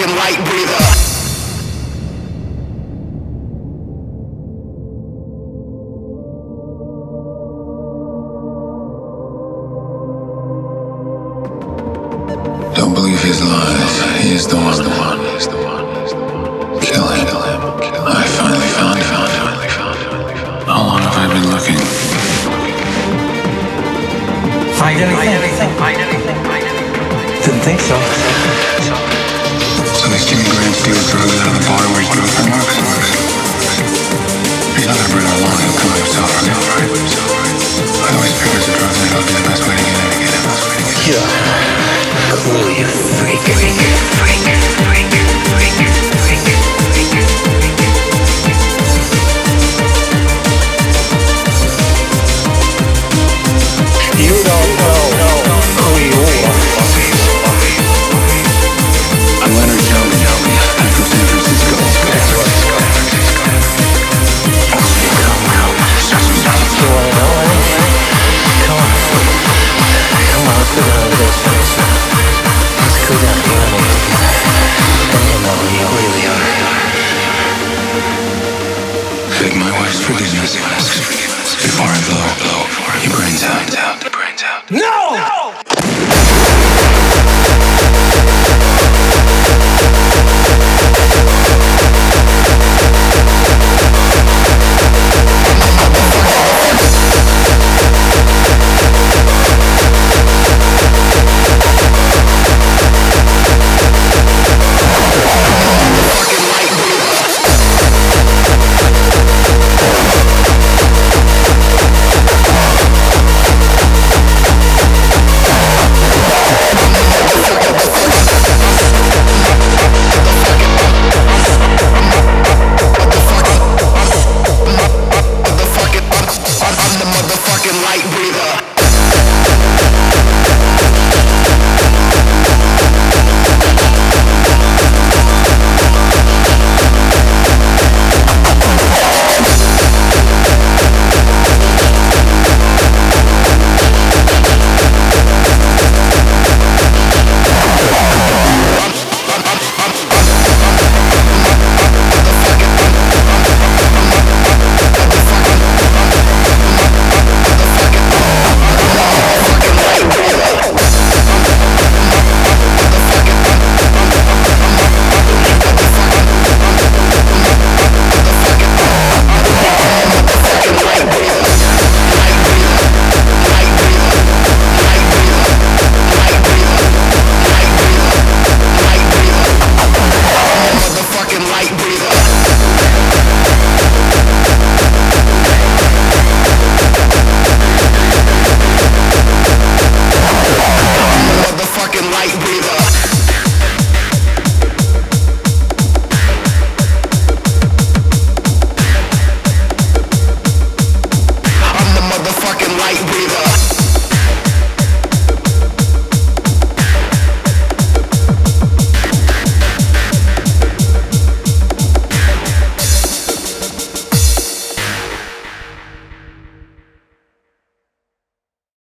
fucking light breather. Don't believe his lies. He is the one. Kill him. I finally found him. How long have I been looking? Find anything? Didn't think so. So these Jimmy Grant steals drugs out of the bar where he grew up in Marks? He's not gonna bring her along. He'll come himself, right? I always figured the drugs would be the best way to get him. Yeah. Cool, you freak. You don't know who you are. I'm Leonard Jones. I'm from San Francisco. You wanna know anything? Come on, let's go down to this place. Let's go down to the then you'll know who you really are. Beg my wife's forgiveness before I blow your brains out. No!